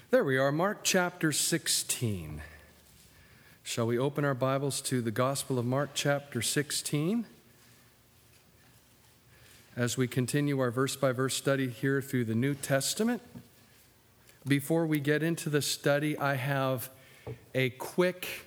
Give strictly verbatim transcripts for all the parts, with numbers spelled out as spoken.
There we are, Mark chapter sixteen. Shall we open our Bibles to the Gospel of Mark chapter sixteen? As we continue our verse-by-verse study here through the New Testament. Before we get into the study, I have a quick,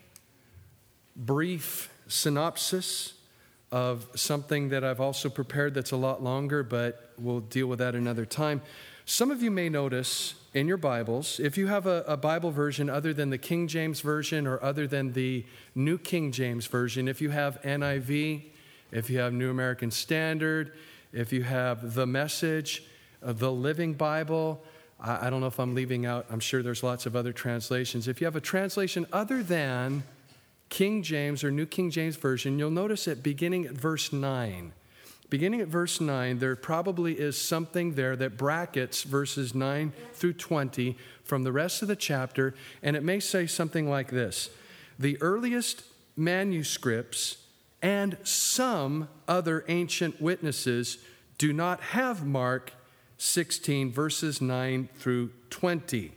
brief synopsis of something that I've also prepared that's a lot longer, but we'll deal with that another time. Some of you may notice in your Bibles, if you have a, a Bible version other than the King James Version or other than the New King James Version, if you have N I V, if you have New American Standard, if you have the Message, uh, the Living Bible, I, I don't know if I'm leaving out, I'm sure there's lots of other translations. If you have a translation other than King James or New King James Version, you'll notice it beginning at verse nine. Beginning at verse nine, there probably is something there that brackets verses nine through twenty from the rest of the chapter, and it may say something like this: the earliest manuscripts and some other ancient witnesses do not have Mark sixteen, verses nine through twenty.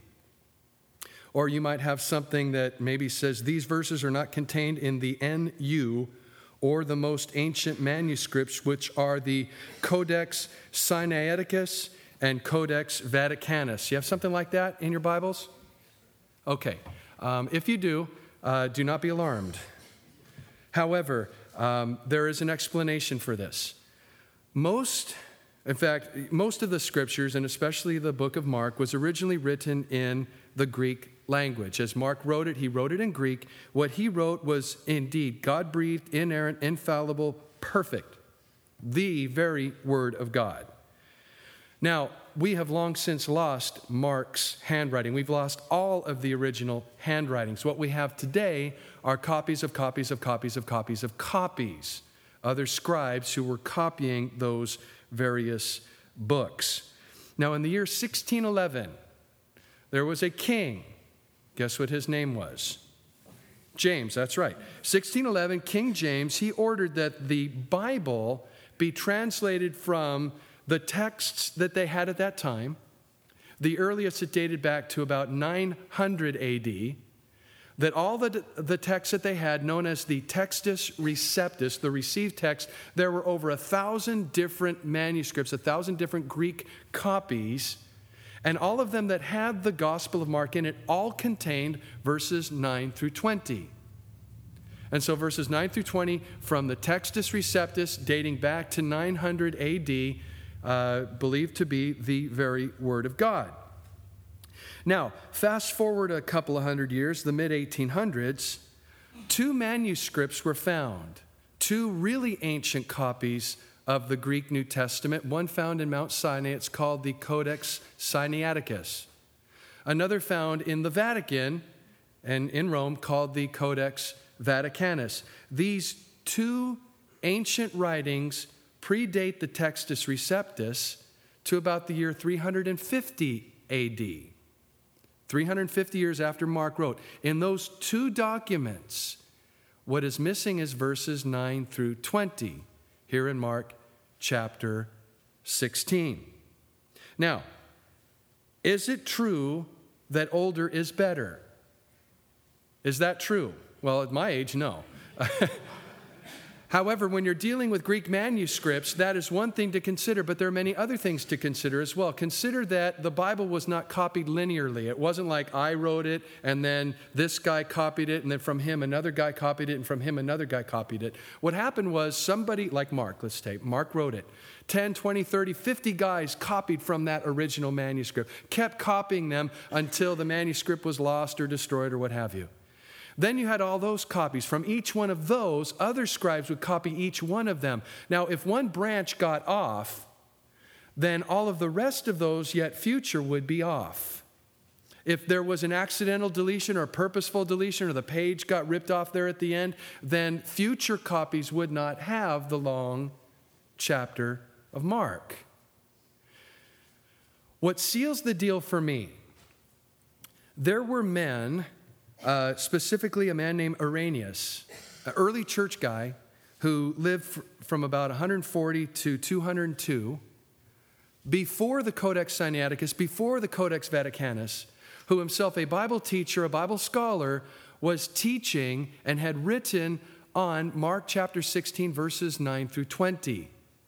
Or you might have something that maybe says these verses are not contained in the N U or the most ancient manuscripts, which are the Codex Sinaiticus and Codex Vaticanus. You have something like that in your Bibles? Okay. Um, if you do, uh, do not be alarmed. However, um, there is an explanation for this. Most, in fact, most of the scriptures, and especially the book of Mark, was originally written in the Greek language. As Mark wrote it, he wrote it in Greek. What he wrote was indeed God-breathed, inerrant, infallible, perfect, the very Word of God. Now, we have long since lost Mark's handwriting. We've lost all of the original handwritings. What we have today are copies of copies of copies of copies of copies. Other scribes who were copying those various books. Now, in the year sixteen eleven, there was a king. Guess what his name was? James, that's right. sixteen eleven, King James, he ordered that the Bible be translated from the texts that they had at that time. The earliest, it dated back to about nine hundred A D, that all the, the texts that they had, known as the Textus Receptus, the received text, there were over a thousand different manuscripts, a thousand different Greek copies, and all of them that had the Gospel of Mark in it all contained verses nine through twenty. And so verses nine through twenty from the Textus Receptus, dating back to nine hundred A D, uh, believed to be the very Word of God. Now, fast forward a couple of hundred years, the mid eighteen hundreds, two manuscripts were found, two really ancient copies of the Greek New Testament, one found in Mount Sinai. It's called the Codex Sinaiticus. Another found in the Vatican and in Rome called the Codex Vaticanus. These two ancient writings predate the Textus Receptus to about the year three hundred fifty A D. three hundred fifty years after Mark wrote. In those two documents, what is missing is verses nine through twenty. Here in Mark chapter sixteen. Now, is it true that older is better? Is that true? Well, at my age, no. However, when you're dealing with Greek manuscripts, that is one thing to consider, but there are many other things to consider as well. Consider that the Bible was not copied linearly. It wasn't like I wrote it, and then this guy copied it, and then from him another guy copied it, and from him another guy copied it. What happened was somebody, like Mark, let's take, Mark wrote it. ten, twenty, thirty, fifty guys copied from that original manuscript, kept copying them until the manuscript was lost or destroyed or what have you. Then you had all those copies. From each one of those, other scribes would copy each one of them. Now, if one branch got off, then all of the rest of those yet future would be off. If there was an accidental deletion or purposeful deletion or the page got ripped off there at the end, then future copies would not have the long chapter of Mark. What seals the deal for me, there were men, Uh, specifically a man named Irenaeus, an early church guy who lived f- from about one forty to two hundred two, before the Codex Sinaiticus, before the Codex Vaticanus, who himself a Bible teacher, a Bible scholar, was teaching and had written on Mark chapter sixteen, verses nine through twenty.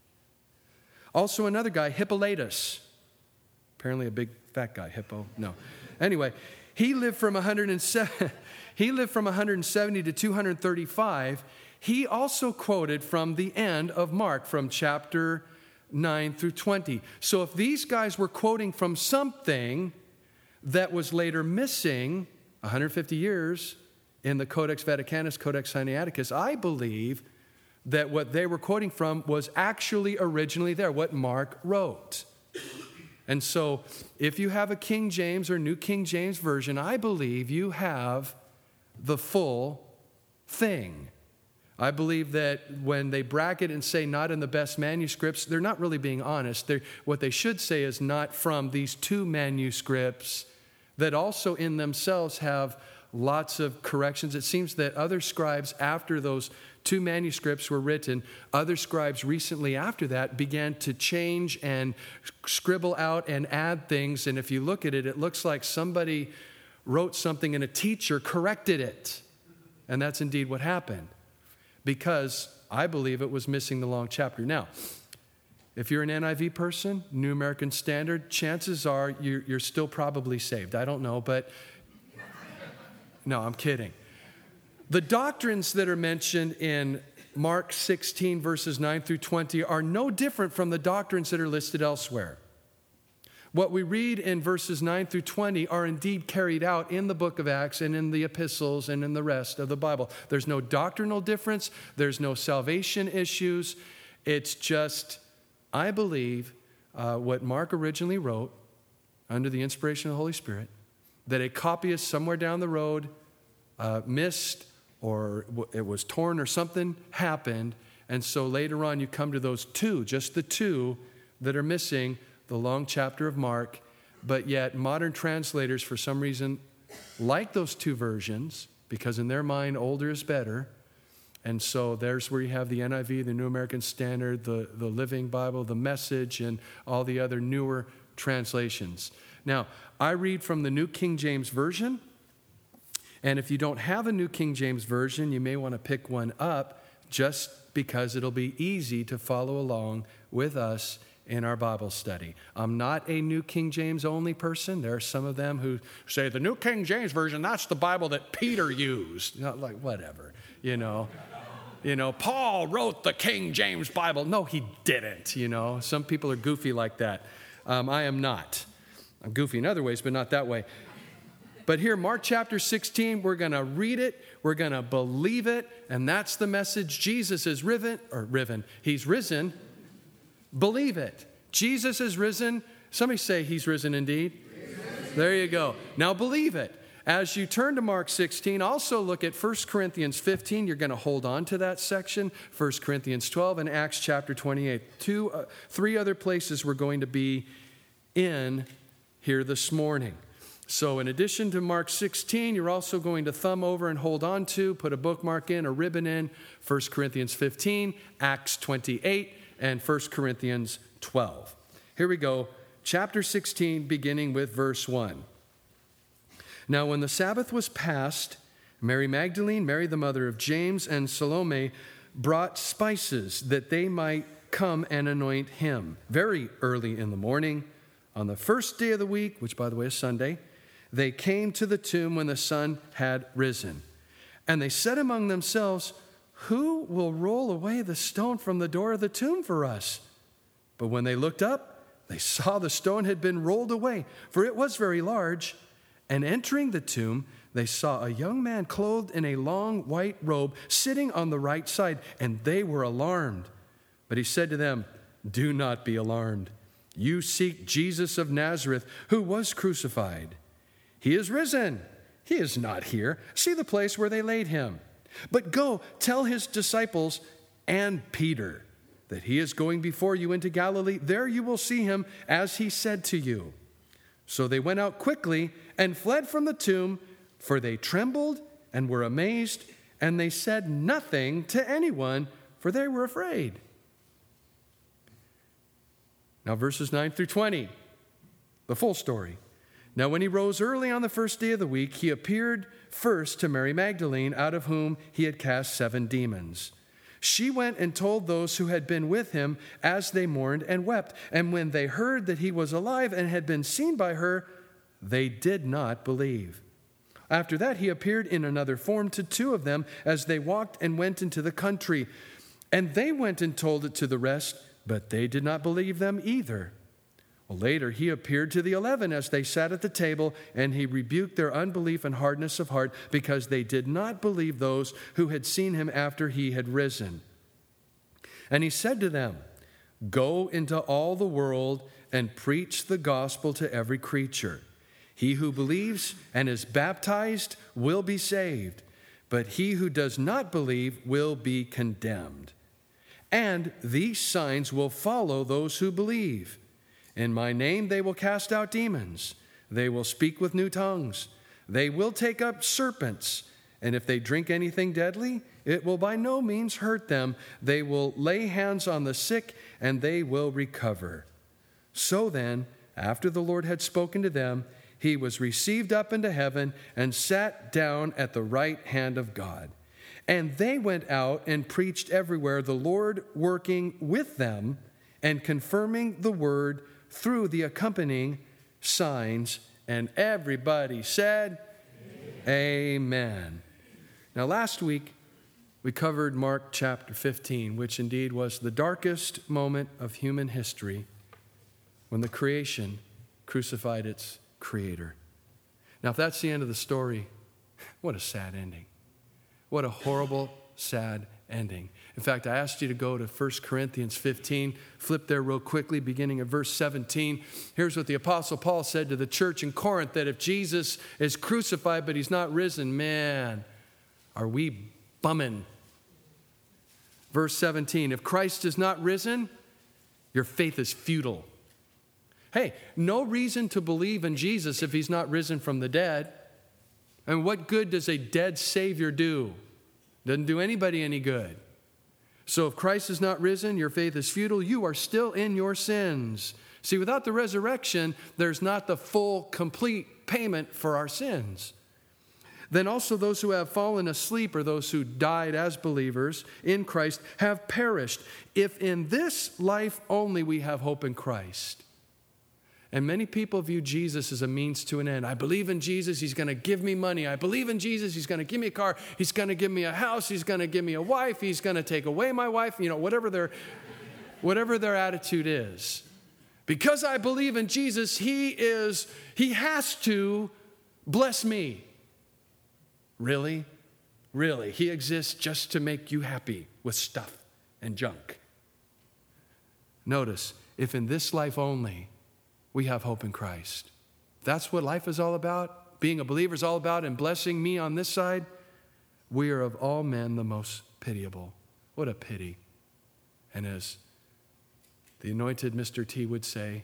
Also another guy, Hippolytus. Apparently a big fat guy, Hippo. No. Anyway, he lived from one hundred seven, he lived from one hundred seventy to two hundred thirty-five. He also quoted from the end of Mark, from chapter nine through twenty. So if these guys were quoting from something that was later missing one hundred fifty years in the Codex Vaticanus, Codex Sinaiticus, I believe that what they were quoting from was actually originally there, what Mark wrote. And so if you have a King James or New King James Version, I believe you have the full thing. I believe that when they bracket and say not in the best manuscripts, they're not really being honest. They're, what they should say is not from these two manuscripts that also in themselves have lots of corrections. It seems that other scribes, after those two manuscripts were written, other scribes recently after that began to change and scribble out and add things. And if you look at it, it looks like somebody wrote something and a teacher corrected it. And that's indeed what happened, because I believe it was missing the long chapter. Now, if you're an N I V person, New American Standard, chances are you're, you're still probably saved. I don't know, but no, I'm kidding. The doctrines that are mentioned in Mark sixteen, verses nine through twenty, are no different from the doctrines that are listed elsewhere. What we read in verses nine through twenty are indeed carried out in the book of Acts and in the epistles and in the rest of the Bible. There's no doctrinal difference. There's no salvation issues. It's just, I believe, uh, what Mark originally wrote under the inspiration of the Holy Spirit, that a copyist somewhere down the road uh, missed, or it was torn or something happened. And so later on you come to those two, just the two that are missing the long chapter of Mark. But yet modern translators, for some reason, like those two versions, because in their mind older is better. And so there's where you have the N I V, the New American Standard, the, the Living Bible, the Message, and all the other newer translations. Now, I read from the New King James Version. And if you don't have a New King James Version, you may want to pick one up, just because it'll be easy to follow along with us in our Bible study. I'm not a New King James only person. There are some of them who say the New King James Version, that's the Bible that Peter used. Not like, whatever, you know. You know, Paul wrote the King James Bible. No, he didn't, you know. Some people are goofy like that. Um, I am not. I'm goofy in other ways, but not that way. But here, Mark chapter sixteen, we're going to read it, we're going to believe it, and that's the message. Jesus is risen, or risen, he's risen. Believe it. Jesus is risen. Somebody say he's risen indeed. Amen. There you go. Now believe it. As you turn to Mark sixteen, also look at First Corinthians fifteen. You're going to hold on to that section. First Corinthians twelve and Acts chapter twenty-eight. Two, uh, three other places we're going to be in here this morning. So in addition to Mark sixteen, you're also going to thumb over and hold on to, put a bookmark in, a ribbon in, First Corinthians fifteen, Acts twenty-eight, and First Corinthians twelve. Here we go, chapter sixteen, beginning with verse one. Now when the Sabbath was past, Mary Magdalene, Mary the mother of James, and Salome brought spices that they might come and anoint him. Very early in the morning, on the first day of the week, which by the way is Sunday, they came to the tomb when the sun had risen. And they said among themselves, "Who will roll away the stone from the door of the tomb for us?" But when they looked up, they saw the stone had been rolled away, for it was very large. And entering the tomb, they saw a young man clothed in a long white robe sitting on the right side, and they were alarmed. But he said to them, "Do not be alarmed. You seek Jesus of Nazareth, who was crucified. He is risen. He is not here. See the place where they laid him. But go, tell his disciples and Peter that he is going before you into Galilee. There you will see him, as he said to you." So they went out quickly and fled from the tomb, for they trembled and were amazed, and they said nothing to anyone, for they were afraid. Now verses nine through twenty, the full story. Now when he rose early on the first day of the week, he appeared first to Mary Magdalene, out of whom he had cast seven demons. She went and told those who had been with him as they mourned and wept. And when they heard that he was alive and had been seen by her, they did not believe. After that, he appeared in another form to two of them as they walked and went into the country. And they went and told it to the rest, but they did not believe them either. Well, later he appeared to the eleven as they sat at the table, and he rebuked their unbelief and hardness of heart because they did not believe those who had seen him after he had risen. And he said to them, "Go into all the world and preach the gospel to every creature. He who believes and is baptized will be saved, but he who does not believe will be condemned. And these signs will follow those who believe. In my name they will cast out demons. They will speak with new tongues. They will take up serpents. And if they drink anything deadly, it will by no means hurt them. They will lay hands on the sick, and they will recover." So then, after the Lord had spoken to them, he was received up into heaven and sat down at the right hand of God. And they went out and preached everywhere, the Lord working with them and confirming the word through the accompanying signs. And everybody said, Amen. Amen. Now, last week, we covered Mark chapter fifteen, which indeed was the darkest moment of human history when the creation crucified its creator. Now, if that's the end of the story, what a sad ending. What a horrible, sad ending. In fact, I asked you to go to First Corinthians fifteen. Flip there real quickly, beginning at verse seventeen. Here's what the Apostle Paul said to the church in Corinth, that if Jesus is crucified but he's not risen, man, are we bumming. Verse seventeen, if Christ is not risen, your faith is futile. Hey, no reason to believe in Jesus if he's not risen from the dead. And what good does a dead Savior do? Doesn't do anybody any good. So if Christ is not risen, your faith is futile. You are still in your sins. See, without the resurrection, there's not the full, complete payment for our sins. Then also those who have fallen asleep, or those who died as believers in Christ, have perished. If in this life only we have hope in Christ. And many people view Jesus as a means to an end. I believe in Jesus, he's going to give me money. I believe in Jesus, he's going to give me a car. He's going to give me a house. He's going to give me a wife. He's going to take away my wife. You know, whatever their, whatever their attitude is. Because I believe in Jesus, he is, he has to bless me. Really? Really? He exists just to make you happy with stuff and junk. Notice, if in this life only we have hope in Christ. That's what life is all about. Being a believer is all about, and blessing me on this side. We are of all men the most pitiable. What a pity. And as the anointed Mister T would say,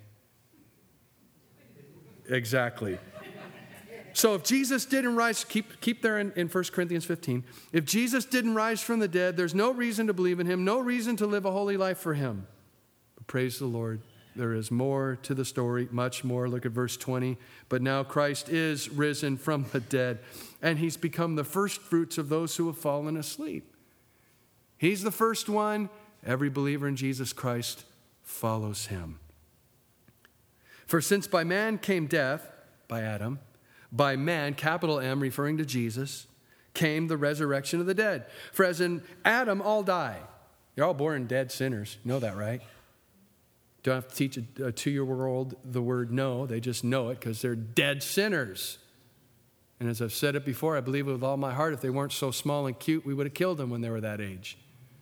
exactly. So if Jesus didn't rise, keep, keep there in, in First Corinthians fifteen. If Jesus didn't rise from the dead, there's no reason to believe in him, no reason to live a holy life for him. But praise the Lord. There is more to the story, much more. Look at verse twenty. But now Christ is risen from the dead, and he's become the first fruits of those who have fallen asleep. He's the first one. Every believer in Jesus Christ follows him. For since by man came death, by Adam, by man, capital M, referring to Jesus, came the resurrection of the dead. For as in Adam all die. You're all born dead sinners. You know that, right? Don't have to teach a, a two-year-old the word no. They just know it because they're dead sinners. And as I've said it before, I believe it with all my heart. If they weren't so small and cute, we would have killed them when they were that age.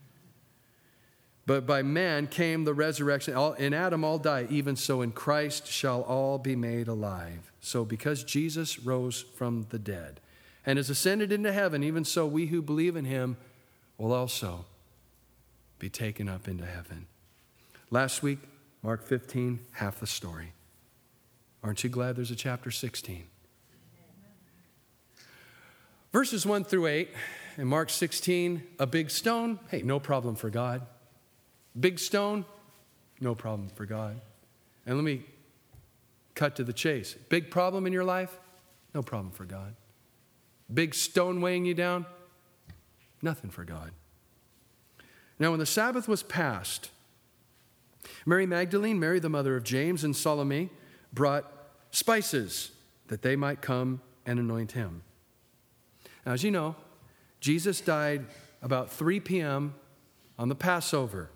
But by man came the resurrection. All, in Adam all die. Even so in Christ shall all be made alive. So because Jesus rose from the dead and is ascended into heaven, even so we who believe in him will also be taken up into heaven. Last week, Mark fifteen, half the story. Aren't you glad there's a chapter sixteen? Verses one through eight, in Mark sixteen, a big stone, hey, no problem for God. Big stone, no problem for God. And let me cut to the chase. Big problem in your life? No problem for God. Big stone weighing you down? Nothing for God. Now, when the Sabbath was passed, Mary Magdalene, Mary the mother of James, and Salome brought spices that they might come and anoint him. Now, as you know, Jesus died about three p.m. on the Passover.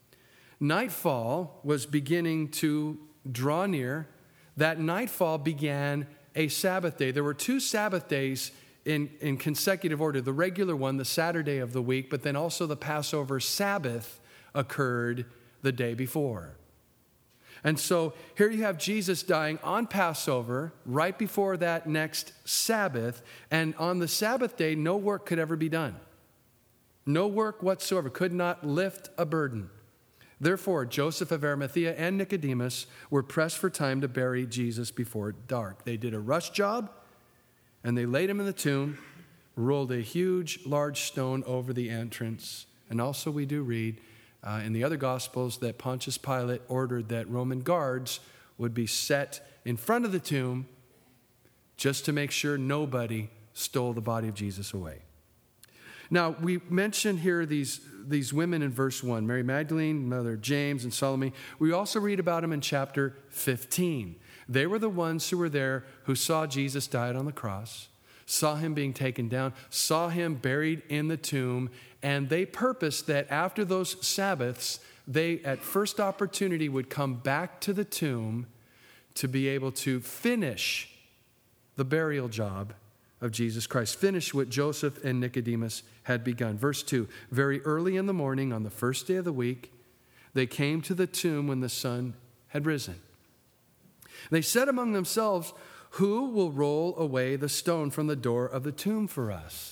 Nightfall was beginning to draw near. That nightfall began a Sabbath day. There were two Sabbath days in, in consecutive order. The regular one, the Saturday of the week, but then also the Passover Sabbath occurred the day before. And so here you have Jesus dying on Passover, right before that next Sabbath. And on the Sabbath day, no work could ever be done. No work whatsoever, could not lift a burden. Therefore, Joseph of Arimathea and Nicodemus were pressed for time to bury Jesus before dark. They did a rush job, and they laid him in the tomb, rolled a huge, large stone over the entrance. And also we do read uh, in the other Gospels that Pontius Pilate ordered that Roman guards would be set in front of the tomb just to make sure nobody stole the body of Jesus away. Now, we mentioned here these, these women in verse one, Mary Magdalene, mother of James, and Salome. We also read about them in chapter fifteen. They were the ones who were there who saw Jesus died on the cross, saw him being taken down, saw him buried in the tomb, and they purposed that after those Sabbaths, they at first opportunity would come back to the tomb to be able to finish the burial job of Jesus Christ. Finish what Joseph and Nicodemus had begun. Verse two, very early in the morning on the first day of the week, they came to the tomb when the sun had risen. They said among themselves, who will roll away the stone from the door of the tomb for us?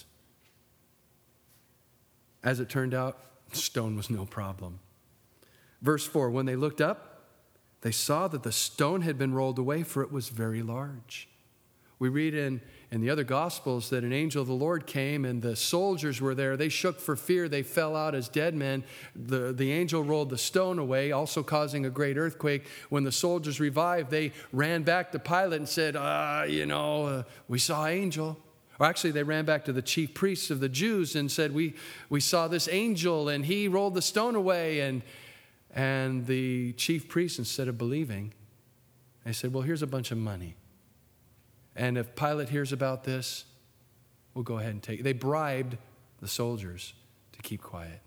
As it turned out, stone was no problem. Verse four, when they looked up, they saw that the stone had been rolled away, for it was very large. We read in, in the other Gospels that an angel of the Lord came and the soldiers were there. They shook for fear. They fell out as dead men. The, the angel rolled the stone away, also causing a great earthquake. When the soldiers revived, they ran back to Pilate and said, uh, you know, uh, we saw an angel. Or actually, they ran back to the chief priests of the Jews and said, we, we saw this angel and he rolled the stone away. And, and the chief priests, instead of believing, they said, well, here's a bunch of money. And if Pilate hears about this, we'll go ahead and take it. They bribed the soldiers to keep quiet.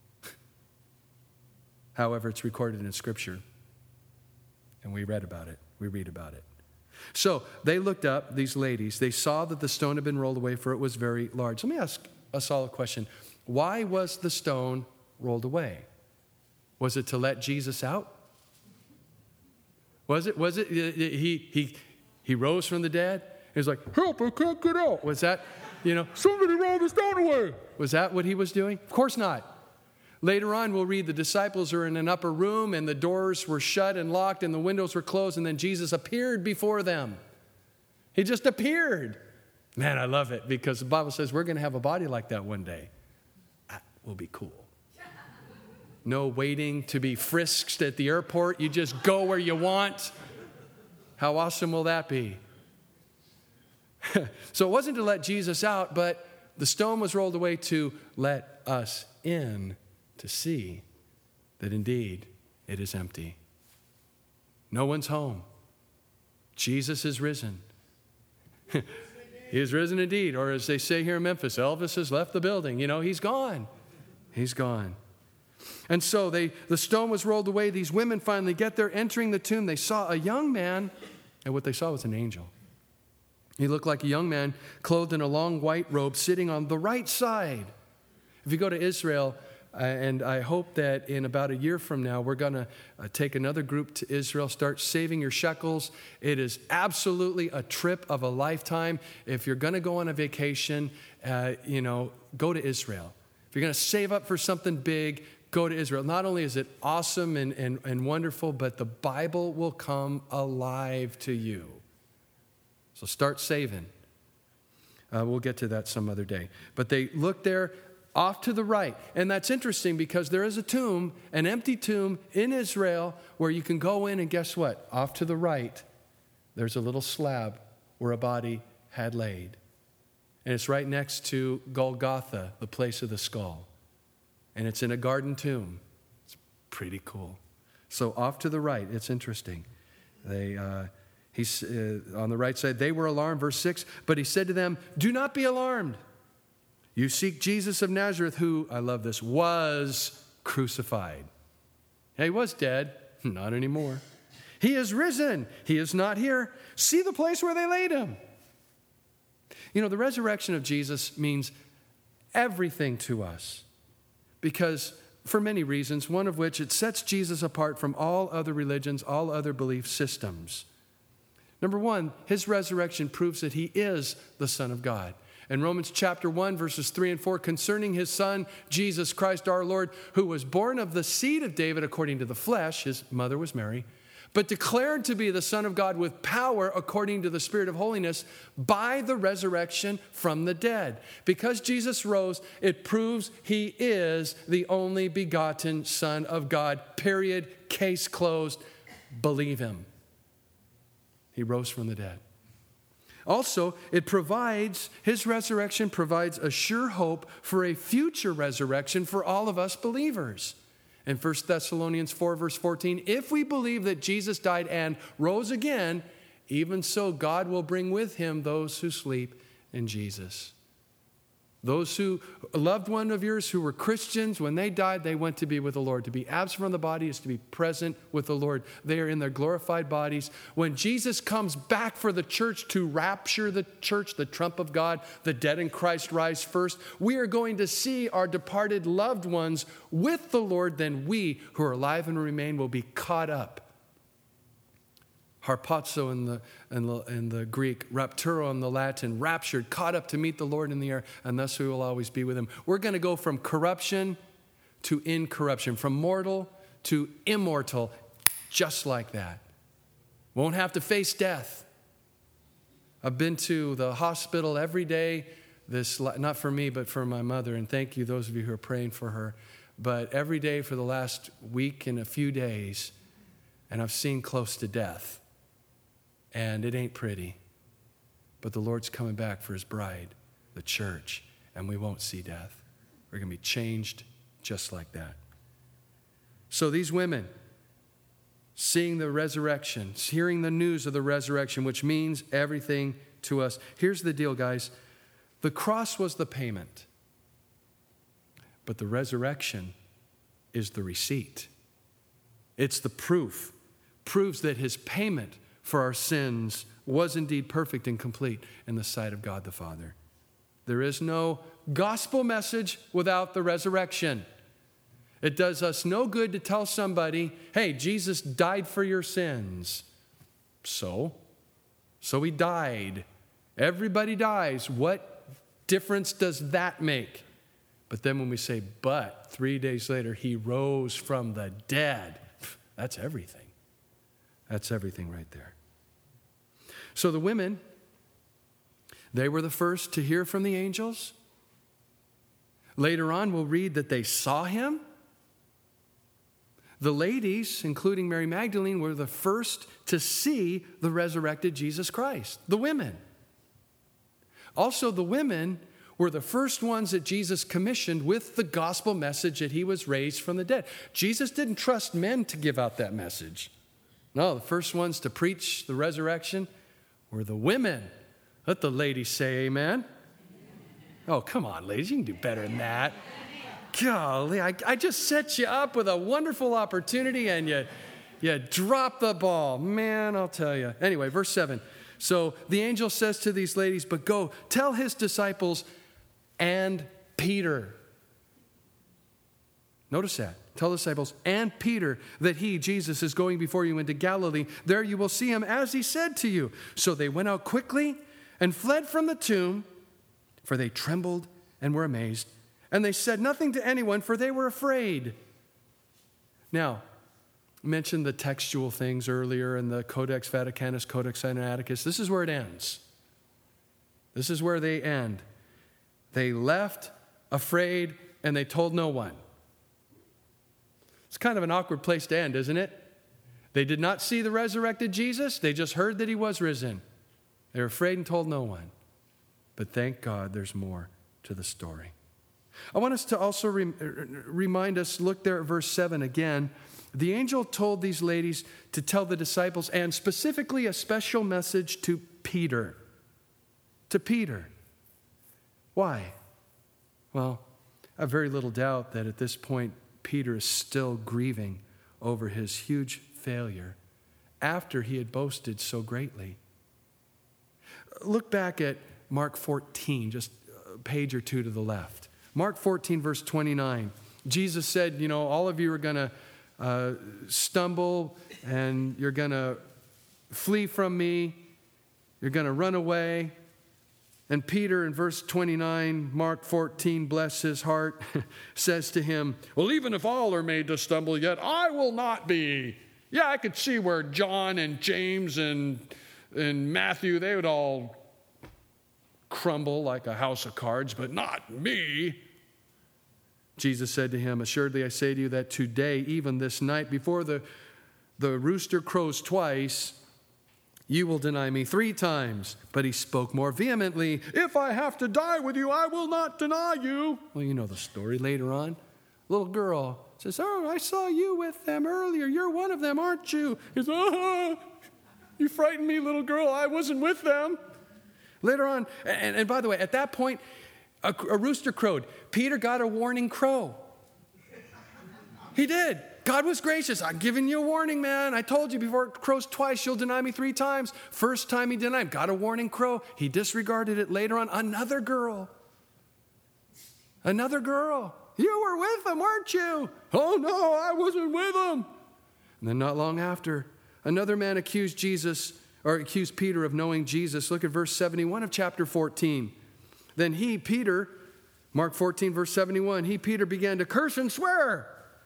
However, it's recorded in Scripture, and we read about it. We read about it. So they looked up, these ladies. They saw that the stone had been rolled away, for it was very large. Let me ask us all a question. Why was the stone rolled away? Was it to let Jesus out? Was it? Was it? He he. He rose from the dead. He was like, help, I can't get out. Was that, you know, somebody roll the stone away. Was that what he was doing? Of course not. Later on, we'll read the disciples are in an upper room and the doors were shut and locked and the windows were closed, and then Jesus appeared before them. He just appeared. Man, I love it because the Bible says we're going to have a body like that one day. That will be cool. No waiting to be frisked at the airport. You just go where you want. How awesome will that be? So it wasn't to let Jesus out, but the stone was rolled away to let us in to see that indeed it is empty. No one's home. Jesus is risen. He is risen indeed. Or as they say here in Memphis, Elvis has left the building. You know, he's gone. He's gone. And so they, the stone was rolled away. These women finally get there, entering the tomb. They saw a young man, and what they saw was an angel. He looked like a young man clothed in a long white robe, sitting on the right side. If you go to Israel, uh, and I hope that in about a year from now, we're going to uh, take another group to Israel, start saving your shekels. It is absolutely a trip of a lifetime. If you're going to go on a vacation, uh, you know, go to Israel. If you're going to save up for something big, go to Israel. Not only is it awesome and, and, and wonderful, but the Bible will come alive to you. So start saving. Uh, we'll get to that some other day. But they look there off to the right. And that's interesting because there is a tomb, an empty tomb in Israel where you can go in and guess what? Off to the right there's a little slab where a body had laid. And it's right next to Golgotha, the place of the skull. And it's in a garden tomb. It's pretty cool. So off to the right, it's interesting. They, uh, he's uh, on the right side, they were alarmed, verse six, but he said to them, do not be alarmed. You seek Jesus of Nazareth, who, I love this, was crucified. He was dead, not anymore. He is risen. He is not here. See the place where they laid him. You know, the resurrection of Jesus means everything to us because for many reasons, one of which it sets Jesus apart from all other religions, all other belief systems. Number one, his resurrection proves that he is the Son of God. In Romans chapter one, verses three and four, concerning his Son, Jesus Christ our Lord, who was born of the seed of David according to the flesh, his mother was Mary, but declared to be the Son of God with power according to the Spirit of holiness by the resurrection from the dead. Because Jesus rose, it proves he is the only begotten Son of God. Period. Case closed. Believe him. He rose from the dead. Also, it provides, his resurrection provides a sure hope for a future resurrection for all of us believers. In First Thessalonians four, verse fourteen, if we believe that Jesus died and rose again, even so God will bring with him those who sleep in Jesus. Those who, a loved one of yours who were Christians, when they died, they went to be with the Lord. To be absent from the body is to be present with the Lord. They are in their glorified bodies. When Jesus comes back for the church to rapture the church, the trump of God, the dead in Christ rise first, we are going to see our departed loved ones with the Lord. Then we who are alive and remain will be caught up. Harpazo in the, in the, in the Greek, rapturo in the Latin, raptured, caught up to meet the Lord in the air, and thus we will always be with him. We're going to go from corruption to incorruption, from mortal to immortal, just like that. Won't have to face death. I've been to the hospital every day, this, not for me, but for my mother, and thank you, those of you who are praying for her, but every day for the last week and a few days, and I've seen close to death. And it ain't pretty, but the Lord's coming back for his bride, the church, and we won't see death. We're going to be changed just like that. So these women, seeing the resurrection, hearing the news of the resurrection, which means everything to us. Here's the deal, guys. The cross was the payment, but the resurrection is the receipt. It's the proof, proves that his payment for our sins was indeed perfect and complete in the sight of God the Father. There is no gospel message without the resurrection. It does us no good to tell somebody, hey, Jesus died for your sins. So? So he died. Everybody dies. What difference does that make? But then when we say, but three days later, he rose from the dead, that's everything. That's everything right there. So the women, they were the first to hear from the angels. Later on, we'll read that they saw him. The ladies, including Mary Magdalene, were the first to see the resurrected Jesus Christ. The women. Also, the women were the first ones that Jesus commissioned with the gospel message that he was raised from the dead. Jesus didn't trust men to give out that message. No, the first ones to preach the resurrection were the women. Let the ladies say amen. Oh, come on, ladies. You can do better than that. Golly, I, I just set you up with a wonderful opportunity and you, you drop the ball. Man, I'll tell you. Anyway, verse seven. So the angel says to these ladies, but go tell his disciples and Peter. Notice that. Tell the disciples and Peter that he, Jesus, is going before you into Galilee. There you will see him as he said to you. So they went out quickly and fled from the tomb, for they trembled and were amazed. And they said nothing to anyone, for they were afraid. Now, I mentioned the textual things earlier in the Codex Vaticanus, Codex Sinaiticus. This is where it ends. This is where they end. They left afraid and they told no one. It's kind of an awkward place to end, isn't it? They did not see the resurrected Jesus. They just heard that he was risen. They were afraid and told no one. But thank God there's more to the story. I want us to also re- remind us, look there at verse seven again. The angel told these ladies to tell the disciples, and specifically a special message to Peter. To Peter. Why? Well, I have very little doubt that at this point, Peter is still grieving over his huge failure after he had boasted so greatly. Look back at Mark fourteen, just a page or two to the left. Mark fourteen, verse twenty-nine. Jesus said, you know, all of you are going to uh, stumble and you're going to flee from me. You're going to run away. And Peter, in verse twenty-nine, Mark fourteen, bless his heart, says to him, well, even if all are made to stumble, yet I will not be. Yeah, I could see where John and James and, and Matthew, they would all crumble like a house of cards, but not me. Jesus said to him, assuredly I say to you that today, even this night, before the, the rooster crows twice, you will deny me three times. But he spoke more vehemently, if I have to die with you, I will not deny you. Well, you know the story later on. Little girl says, oh, I saw you with them earlier. You're one of them, aren't you? He says, oh, you frightened me, little girl. I wasn't with them. Later on, and, and by the way, at that point, a, a rooster crowed. Peter got a warning crow. He did. God was gracious. I'm giving you a warning, man. I told you before it crows twice, you'll deny me three times. First time he denied, got a warning crow. He disregarded it later on. Another girl. Another girl. You were with them, weren't you? Oh, no, I wasn't with them. And then not long after, another man accused Jesus, or accused Peter of knowing Jesus. Look at verse seventy-one of chapter fourteen. Then he, Peter, Mark fourteen, verse seventy-one, he, Peter, began to curse and swear.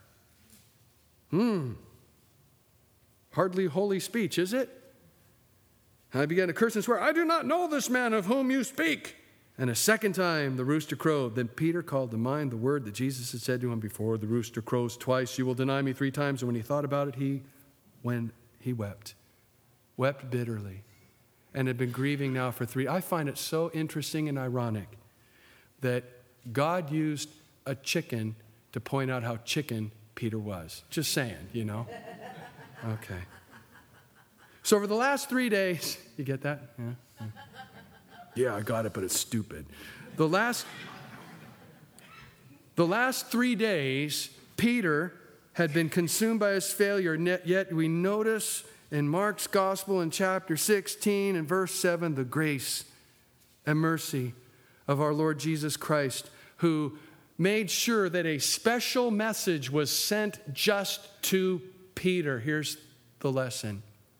Hmm. Hardly holy speech, is it? I began to curse and swear, I do not know this man of whom you speak. And a second time the rooster crowed. Then Peter called to mind the word that Jesus had said to him before, the rooster crows twice, you will deny me three times. And when he thought about it, he, when he wept, wept bitterly, and had been grieving now for three. I find it so interesting and ironic that God used a chicken to point out how chicken Peter was. Just saying, you know. Okay. So over the last three days, you get that? Yeah. yeah. Yeah, I got it, but it's stupid. The last, the last three days, Peter had been consumed by his failure, yet we notice in Mark's gospel in chapter sixteen and verse seven, the grace and mercy of our Lord Jesus Christ, who made sure that a special message was sent just to Peter. Here's the lesson.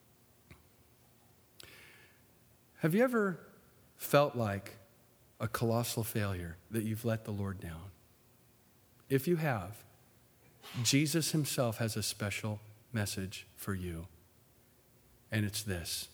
Have you ever felt like a colossal failure that you've let the Lord down? If you have, Jesus himself has a special message for you. And it's this: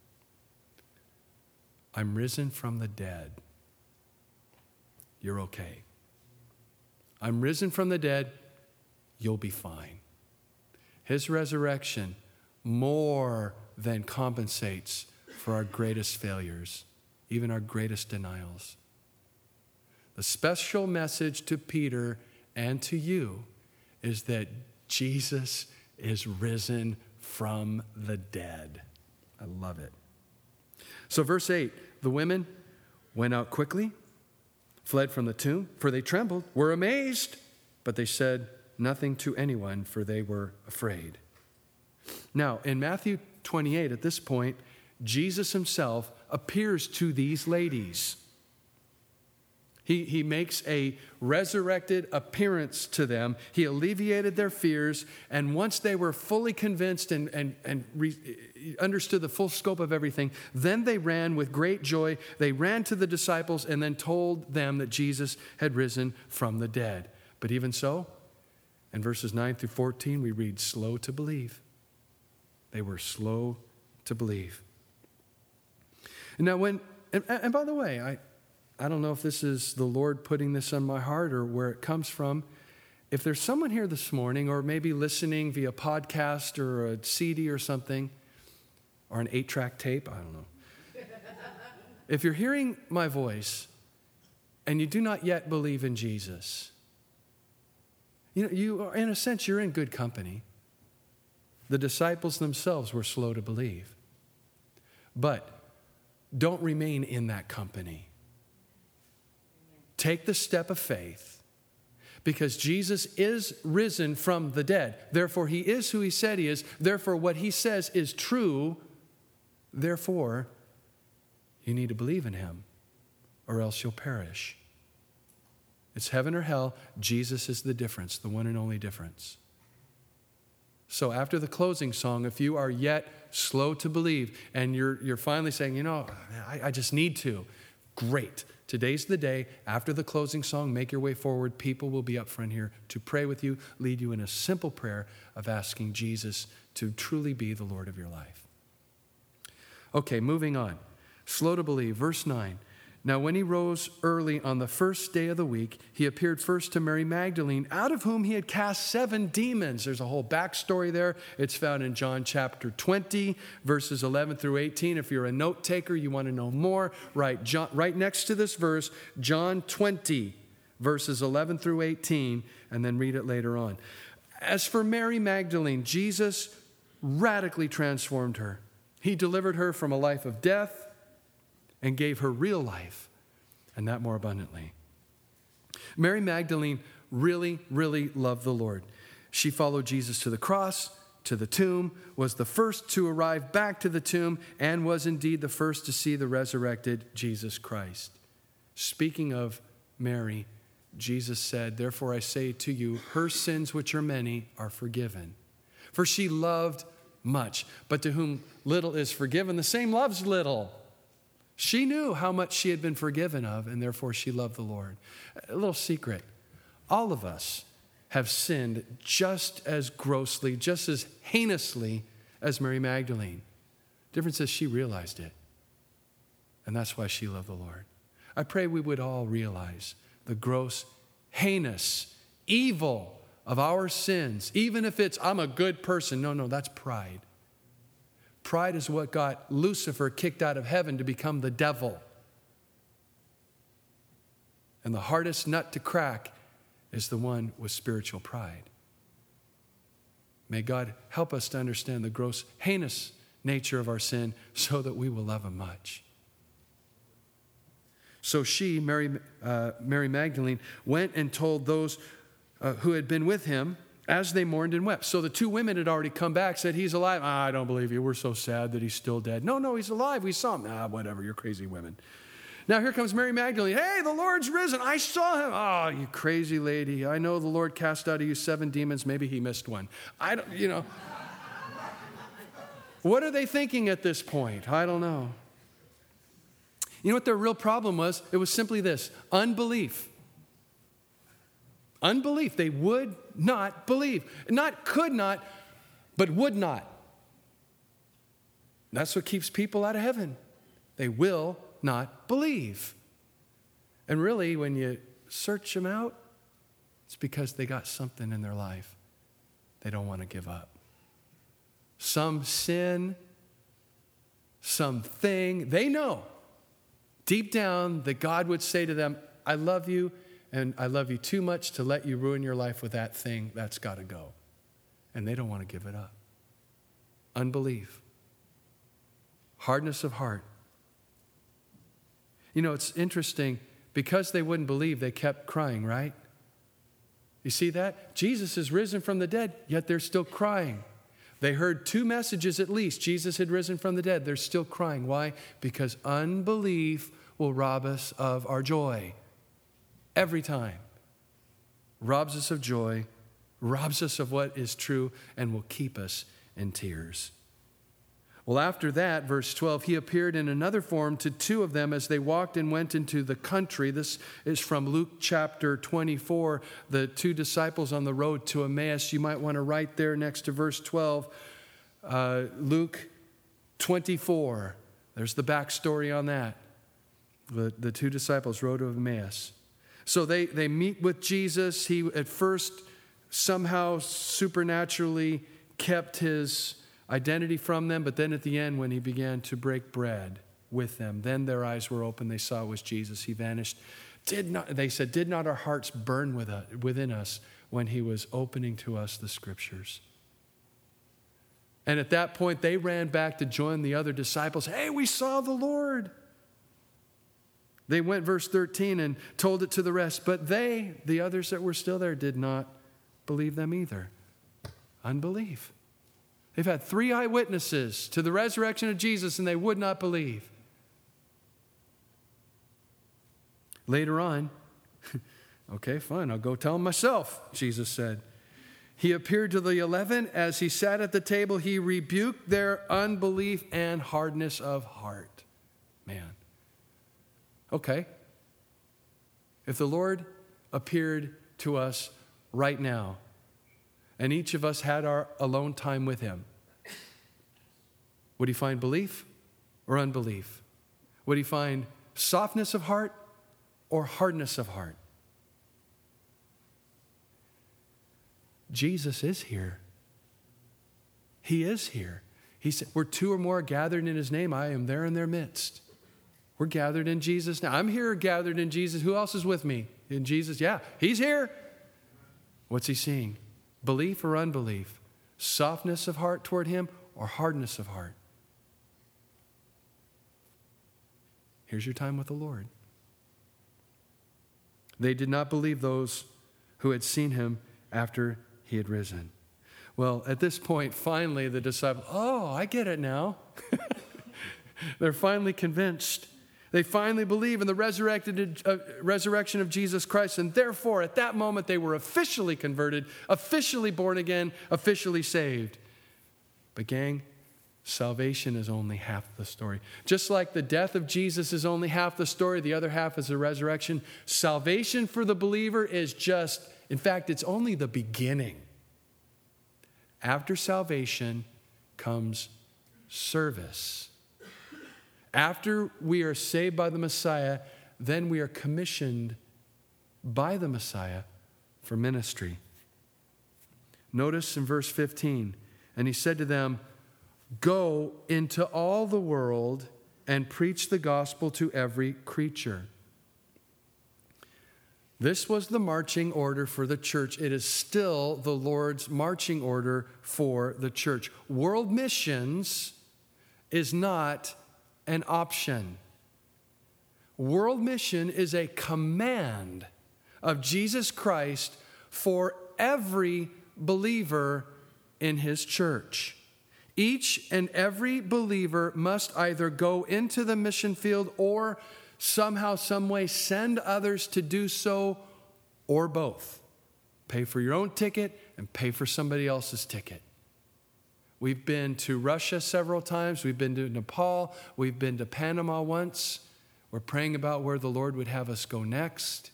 I'm risen from the dead. You're okay. I'm risen from the dead. You'll be fine. His resurrection more than compensates for our greatest failures, even our greatest denials. The special message to Peter and to you is that Jesus is risen from the dead. I love it. So verse eight, the women went out quickly, fled from the tomb, for they trembled, were amazed, but they said nothing to anyone, for they were afraid. Now, in Matthew twenty-eight, at this point, Jesus himself appears to these ladies. He, he makes a resurrected appearance to them. He alleviated their fears, and once they were fully convinced and, and, and re, understood the full scope of everything, then they ran with great joy. They ran to the disciples and then told them that Jesus had risen from the dead. But even so, in verses nine through fourteen, we read, slow to believe. They were slow to believe. Now, when, and, and by the way, I, I don't know if this is the Lord putting this on my heart or where it comes from. if there's someone here this morning, or maybe listening via podcast or a C D or something, or an eight-track tape, I don't know. If you're hearing my voice and you do not yet believe in Jesus, you know, you are, in a sense, you're in good company. The disciples themselves were slow to believe. But don't remain in that company. Take the step of faith. Because Jesus is risen from the dead. Therefore, he is who he said he is. Therefore, what he says is true. Therefore, you need to believe in him, or else you'll perish. It's heaven or hell. Jesus is the difference, the one and only difference. So after the closing song, if you are yet slow to believe, and you're, you're finally saying, you know, I, I just need to, great. Today's the day. After the closing song, make your way forward. People will be up front here to pray with you, lead you in a simple prayer of asking Jesus to truly be the Lord of your life. Okay, moving on. Slow to believe, verse nine. Now, when he rose early on the first day of the week, he appeared first to Mary Magdalene, out of whom he had cast seven demons. There's a whole backstory there. It's found in John chapter twenty, verses eleven through eighteen. If you're a note taker, you want to know more, write John, right next to this verse, John twenty, verses eleven through eighteen, and then read it later on. As for Mary Magdalene, Jesus radically transformed her. He delivered her from a life of death and gave her real life, and that more abundantly. Mary Magdalene really, really loved the Lord. She followed Jesus to the cross, to the tomb, was the first to arrive back to the tomb, and was indeed the first to see the resurrected Jesus Christ. Speaking of Mary, Jesus said, therefore I say to you, her sins, which are many, are forgiven. For she loved much, but to whom little is forgiven, the same loves little. She knew how much she had been forgiven of, and therefore she loved the Lord. A little secret. All of us have sinned just as grossly, just as heinously as Mary Magdalene. Difference is she realized it, and that's why she loved the Lord. I pray we would all realize the gross, heinous, evil of our sins, even if it's, I'm a good person. No, no, that's pride. Pride is what got Lucifer kicked out of heaven to become the devil. And the hardest nut to crack is the one with spiritual pride. May God help us to understand the gross, heinous nature of our sin so that we will love him much. So she, Mary, uh, Mary Magdalene, went and told those uh, who had been with him as they mourned and wept. So the two women had already come back, said, he's alive. Ah, I don't believe you. We're so sad that he's still dead. No, no, he's alive. We saw him. Ah, whatever. You're crazy women. Now here comes Mary Magdalene. Hey, the Lord's risen. I saw him. Oh, you crazy lady. I know the Lord cast out of you seven demons. Maybe he missed one. I don't, you know. What are they thinking at this point? I don't know. You know what their real problem was? It was simply this: unbelief. Unbelief. They would not believe. Not could not, but would not. That's what keeps people out of heaven. They will not believe. And really, when you search them out, it's because they got something in their life they don't want to give up. Some sin, something. They know deep down that God would say to them, I love you, and I love you too much to let you ruin your life with that thing. That's got to go. And they don't want to give it up. Unbelief. Hardness of heart. You know, it's interesting. Because they wouldn't believe, they kept crying, right? You see that? Jesus is risen from the dead, yet they're still crying. They heard two messages at least. Jesus had risen from the dead. They're still crying. Why? Because unbelief will rob us of our joy. Every time. Robs us of joy, robs us of what is true, and will keep us in tears. Well, after that, verse twelve, he appeared in another form to two of them as they walked and went into the country. This is from Luke chapter twenty-four, the two disciples on the road to Emmaus. You might want to write there next to verse twelve, uh, Luke twenty-four. There's the backstory on that. The, the two disciples rode to Emmaus. So they, they meet with Jesus. He at first somehow supernaturally kept his identity from them. But then at the end, when he began to break bread with them, then their eyes were open. They saw it was Jesus. He vanished. Did not, they said, did not our hearts burn with us, within us when he was opening to us the scriptures? And at that point, they ran back to join the other disciples. Hey, we saw the Lord. They went, verse thirteen, and told it to the rest. But they, the others that were still there, did not believe them either. Unbelief. They've had three eyewitnesses to the resurrection of Jesus, and they would not believe. Later on, okay, fine, I'll go tell them myself, Jesus said. He appeared to the eleven. As he sat at the table, he rebuked their unbelief and hardness of heart. Man. Okay. If the Lord appeared to us right now, and each of us had our alone time with him, would he find belief or unbelief? Would he find softness of heart or hardness of heart? Jesus is here. He is here. He said, where two or more are gathered in his name, I am there in their midst. We're gathered in Jesus now. I'm here gathered in Jesus. Who else is with me? In Jesus? Yeah, he's here. What's he seeing? Belief or unbelief? Softness of heart toward him or hardness of heart? Here's your time with the Lord. They did not believe those who had seen him after he had risen. Well, at this point, finally, the disciples, oh, I get it now. They're finally convinced. They finally believe in the resurrected, uh, resurrection of Jesus Christ. And therefore, at that moment, they were officially converted, officially born again, officially saved. But gang, salvation is only half the story. Just like the death of Jesus is only half the story, the other half is the resurrection. Salvation for the believer is just, in fact, it's only the beginning. After salvation comes service. After we are saved by the Messiah, then we are commissioned by the Messiah for ministry. Notice in verse fifteen, and he said to them, go into all the world and preach the gospel to every creature. This was the marching order for the church. It is still the Lord's marching order for the church. World missions is not an option. World mission is a command of Jesus Christ for every believer in his church. Each and every believer must either go into the mission field or somehow, some way send others to do so, or both. Pay for your own ticket and pay for somebody else's ticket. We've been to Russia several times. We've been to Nepal. We've been to Panama once. We're praying about where the Lord would have us go next.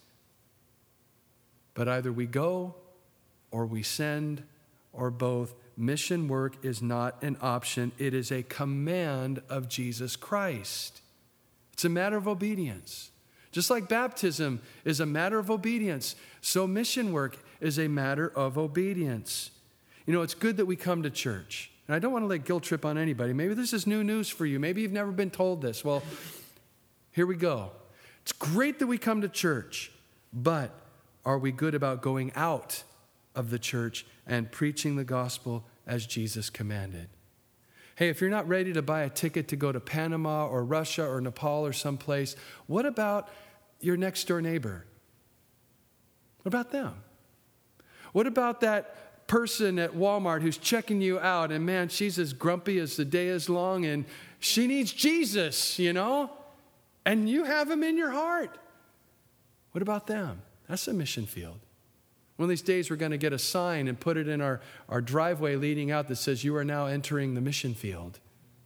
But either we go or we send or both. Mission work is not an option. It is a command of Jesus Christ. It's a matter of obedience. Just like baptism is a matter of obedience, so mission work is a matter of obedience. You know, it's good that we come to church. And I don't want to let guilt trip on anybody. Maybe this is new news for you. Maybe you've never been told this. Well, here we go. It's great that we come to church, but are we good about going out of the church and preaching the gospel as Jesus commanded? Hey, if you're not ready to buy a ticket to go to Panama or Russia or Nepal or someplace, what about your next door neighbor? What about them? What about that person at Walmart who's checking you out and man, she's as grumpy as the day is long and she needs Jesus, you know? And you have him in your heart. What about them? That's a mission field. One of these days we're going to get a sign and put it in our, our driveway leading out that says you are now entering the mission field.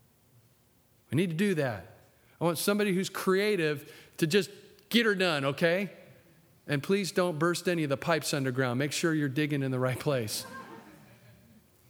We need to do that. I want somebody who's creative to just get her done, okay? And please don't burst any of the pipes underground. Make sure you're digging in the right place.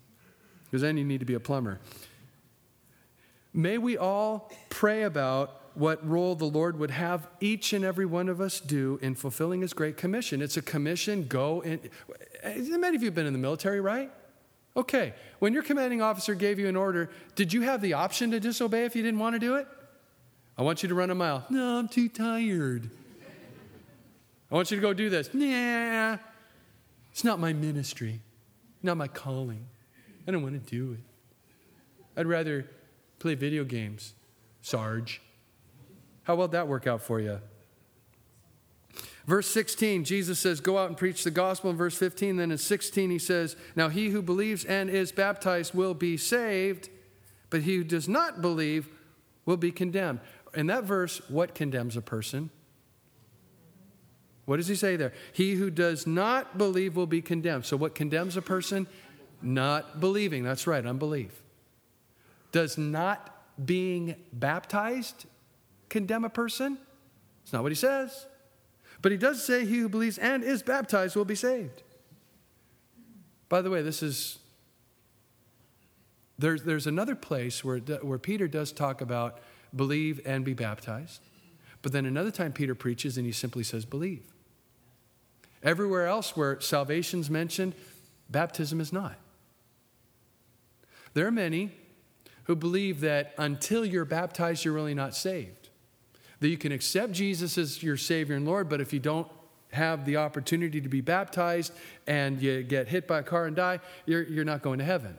Because then you need to be a plumber. May we all pray about what role the Lord would have each and every one of us do in fulfilling his great commission. It's a commission, go in. Many of you have been in the military, right? Okay, when your commanding officer gave you an order, did you have the option to disobey if you didn't want to do it? I want you to run a mile. No, I'm too tired. I want you to go do this. Nah, it's not my ministry, not my calling. I don't want to do it. I'd rather play video games, Sarge. How will that work out for you? Verse sixteen, Jesus says, go out and preach the gospel. In verse fifteen, then in sixteen, he says, now he who believes and is baptized will be saved, but he who does not believe will be condemned. In that verse, what condemns a person? What does he say there? He who does not believe will be condemned. So what condemns a person? Not believing. That's right, unbelief. Does not being baptized condemn a person? It's not what he says. But he does say he who believes and is baptized will be saved. By the way, this is, there's, there's another place where, where Peter does talk about believe and be baptized. But then another time Peter preaches and he simply says believe. Everywhere else where salvation's mentioned, baptism is not. There are many who believe that until you're baptized, you're really not saved. That you can accept Jesus as your Savior and Lord, but if you don't have the opportunity to be baptized and you get hit by a car and die, you're, you're not going to heaven.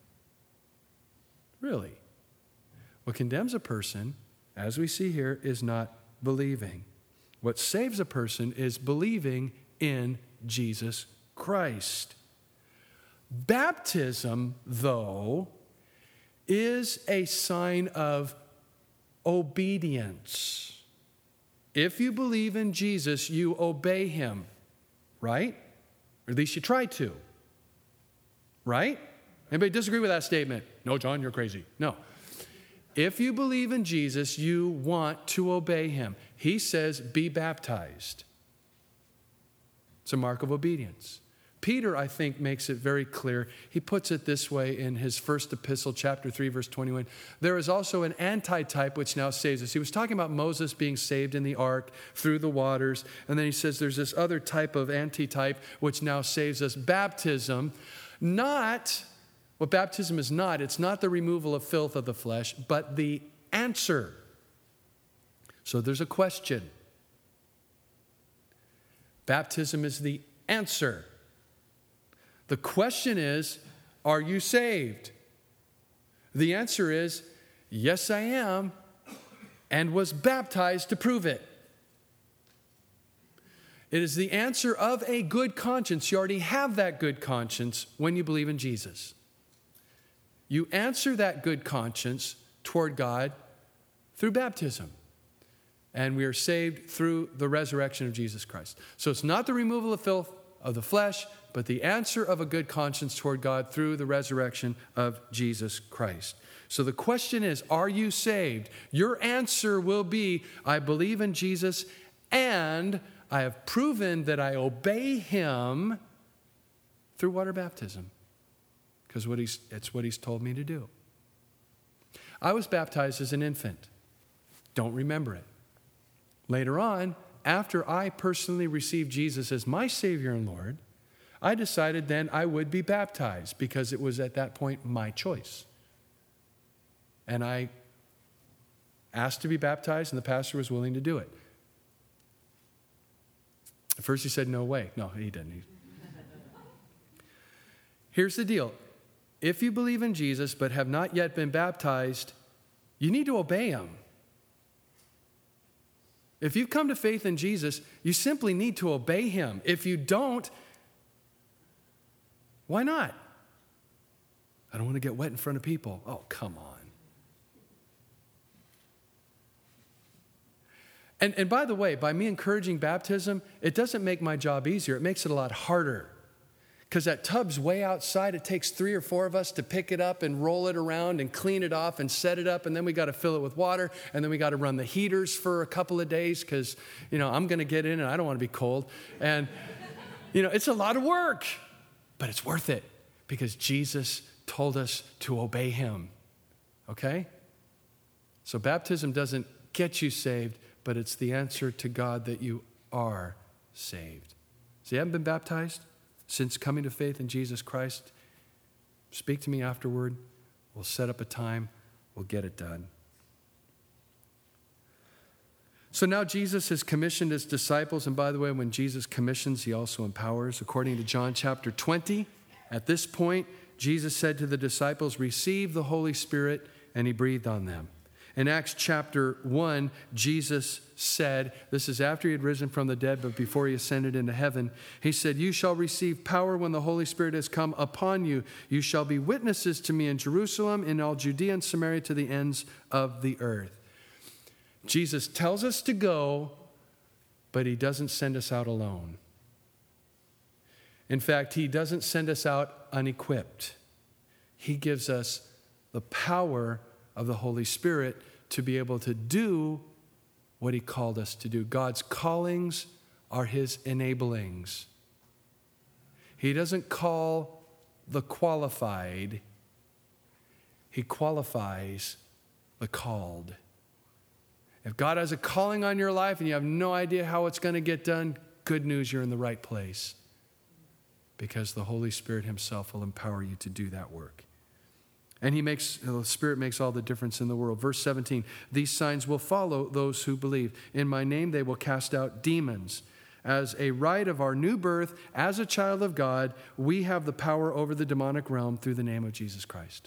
Really. What condemns a person, as we see here, is not believing. What saves a person is believing in Jesus Christ. Baptism, though, is a sign of obedience. If you believe in Jesus, you obey him, right? Or at least you try to, right? Anybody disagree with that statement? No, John, you're crazy. No. If you believe in Jesus, you want to obey him. He says, be baptized. It's a mark of obedience. Peter, I think, makes it very clear. He puts it this way in his first epistle, chapter three, verse twenty-one. There is also an antitype which now saves us. He was talking about Moses being saved in the ark through the waters. And then he says there's this other type of antitype which now saves us. Baptism, not, what baptism is not, it's not the removal of filth of the flesh, but the answer. So there's a question. Baptism is the answer. The question is, are you saved? The answer is, yes, I am, and was baptized to prove it. It is the answer of a good conscience. You already have that good conscience when you believe in Jesus. You answer that good conscience toward God through baptism. And we are saved through the resurrection of Jesus Christ. So it's not the removal of filth of the flesh, but the answer of a good conscience toward God through the resurrection of Jesus Christ. So the question is, are you saved? Your answer will be, I believe in Jesus and I have proven that I obey him through water baptism. Because what he's, it's what he's told me to do. I was baptized as an infant. Don't remember it. Later on, after I personally received Jesus as my Savior and Lord, I decided then I would be baptized because it was at that point my choice. And I asked to be baptized, and the pastor was willing to do it. At first he said, no way. No, he didn't. He... Here's the deal. If you believe in Jesus but have not yet been baptized, you need to obey him. If you've come to faith in Jesus, you simply need to obey him. If you don't, why not? I don't want to get wet in front of people. Oh, come on. And, and by the way, by me encouraging baptism, it doesn't make my job easier. It makes it a lot harder. Because that tub's way outside. It takes three or four of us to pick it up and roll it around and clean it off and set it up. And then we got to fill it with water. And then we got to run the heaters for a couple of days because, you know, I'm going to get in and I don't want to be cold. And, you know, it's a lot of work. But it's worth it because Jesus told us to obey him. Okay? So baptism doesn't get you saved, but it's the answer to God that you are saved. So you haven't been baptized since coming to faith in Jesus Christ? Speak to me afterward. We'll set up a time. We'll get it done. So now Jesus has commissioned his disciples. And by the way, when Jesus commissions, he also empowers. According to John chapter twenty, at this point, Jesus said to the disciples, receive the Holy Spirit, and he breathed on them. In Acts chapter one, Jesus said, this is after he had risen from the dead, but before he ascended into heaven, he said, you shall receive power when the Holy Spirit has come upon you. You shall be witnesses to me in Jerusalem, in all Judea and Samaria, to the ends of the earth. Jesus tells us to go, but he doesn't send us out alone. In fact, he doesn't send us out unequipped. He gives us the power of the Holy Spirit to be able to do what he called us to do. God's callings are his enablings. He doesn't call the qualified. He qualifies the called. If God has a calling on your life and you have no idea how it's going to get done, good news, you're in the right place. Because the Holy Spirit himself will empower you to do that work. And he makes, the Spirit makes all the difference in the world. Verse seventeen, these signs will follow those who believe. In my name they will cast out demons. As a right of our new birth, as a child of God, we have the power over the demonic realm through the name of Jesus Christ.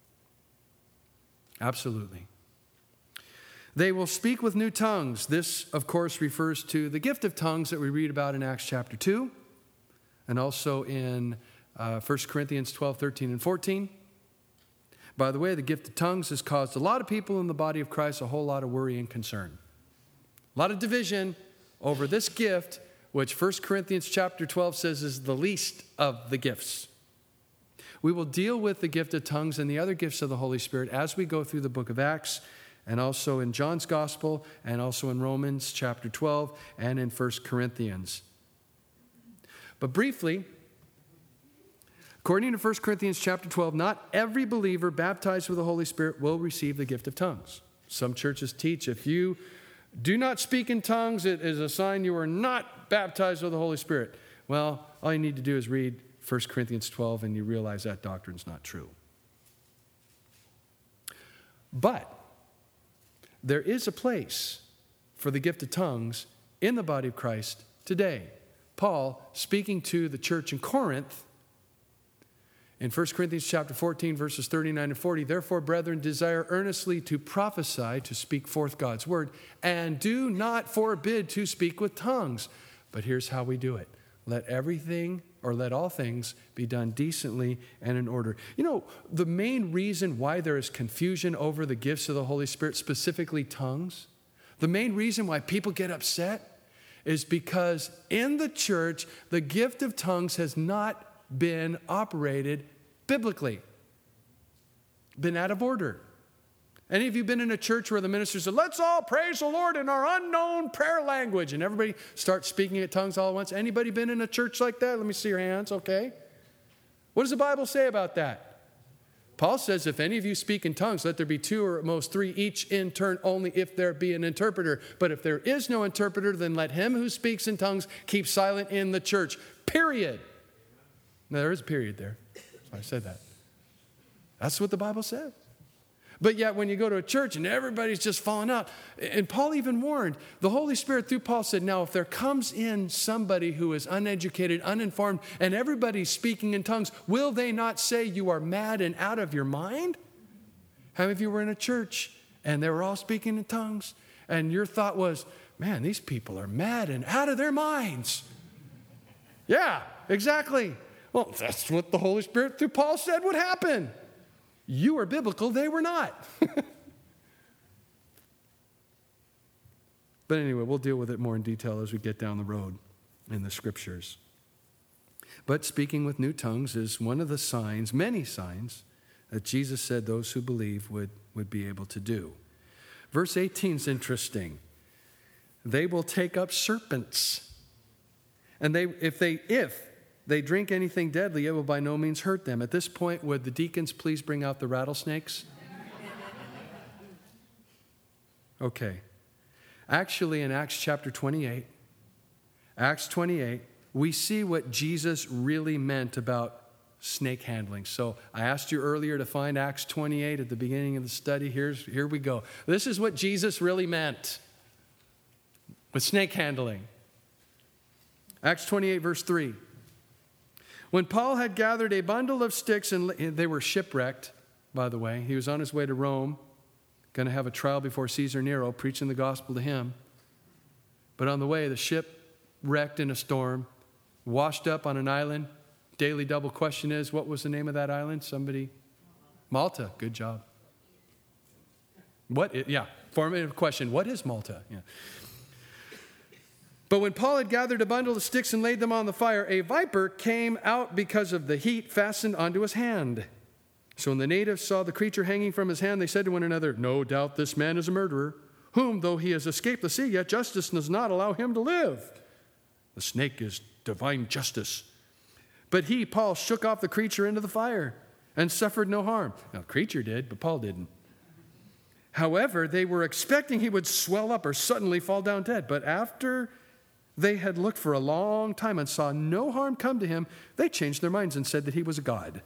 Absolutely. They will speak with new tongues. This, of course, refers to the gift of tongues that we read about in Acts chapter two, and also in uh, First Corinthians twelve, thirteen, and fourteen. By the way, the gift of tongues has caused a lot of people in the body of Christ a whole lot of worry and concern. A lot of division over this gift, which First Corinthians chapter twelve says is the least of the gifts. We will deal with the gift of tongues and the other gifts of the Holy Spirit as we go through the book of Acts, and also in John's Gospel, and also in Romans chapter twelve, and in First Corinthians. But briefly, according to First Corinthians chapter twelve, not every believer baptized with the Holy Spirit will receive the gift of tongues. Some churches teach if you do not speak in tongues, it is a sign you are not baptized with the Holy Spirit. Well, all you need to do is read First Corinthians twelve and you realize that doctrine's not true. But there is a place for the gift of tongues in the body of Christ today. Paul, speaking to the church in Corinth, in First Corinthians chapter fourteen, verses thirty-nine and forty, therefore, brethren, desire earnestly to prophesy, to speak forth God's word, and do not forbid to speak with tongues. But here's how we do it. Let everything, or let all things, be done decently and in order. You know, the main reason why there is confusion over the gifts of the Holy Spirit, specifically tongues, the main reason why people get upset is because in the church, the gift of tongues has not been operated biblically, been out of order. Any of you been in a church where the minister said, let's all praise the Lord in our unknown prayer language, and everybody starts speaking in tongues all at once? Anybody been in a church like that? Let me see your hands, okay. What does the Bible say about that? Paul says, if any of you speak in tongues, let there be two or at most three, each in turn only if there be an interpreter. But if there is no interpreter, then let him who speaks in tongues keep silent in the church, period. Now, there is a period there. That's why I said that. That's what the Bible says. But yet when you go to a church and everybody's just falling out, and Paul even warned, the Holy Spirit through Paul said, now if there comes in somebody who is uneducated, uninformed, and everybody's speaking in tongues, will they not say you are mad and out of your mind? How many of you were in a church and they were all speaking in tongues and your thought was, man, these people are mad and out of their minds? Yeah, exactly. Well, that's what the Holy Spirit through Paul said would happen. You were biblical, they were not. But anyway, we'll deal with it more in detail as we get down the road in the scriptures. But speaking with new tongues is one of the signs, many signs, that Jesus said those who believe would, would be able to do. Verse eighteen is interesting. They will take up serpents. And they, if they, if they drink anything deadly, it will by no means hurt them. At this point, would the deacons please bring out the rattlesnakes? Okay, Actually, in Acts chapter twenty-eight, Acts twenty-eight, we see what Jesus really meant about snake handling. So I asked you earlier to find Acts twenty-eight at the beginning of the study. Here's, here we go. This is what Jesus really meant with snake handling. Acts twenty-eight, verse three. When Paul had gathered a bundle of sticks, and they were shipwrecked, by the way. He was on his way to Rome, going to have a trial before Caesar Nero, preaching the gospel to him. But on the way, the ship wrecked in a storm, washed up on an island. Daily double question is, what was the name of that island? Somebody? Malta. Good job. What? Is, yeah, formative question. What is Malta? Yeah. But when Paul had gathered a bundle of sticks and laid them on the fire, a viper came out because of the heat fastened onto his hand. So when the natives saw the creature hanging from his hand, they said to one another, "No doubt this man is a murderer, whom, though he has escaped the sea, yet justice does not allow him to live. The snake is divine justice." But he, Paul, shook off the creature into the fire and suffered no harm. Now, the creature did, but Paul didn't. However, they were expecting he would swell up or suddenly fall down dead. But after they had looked for a long time and saw no harm come to him, they changed their minds and said that he was a god.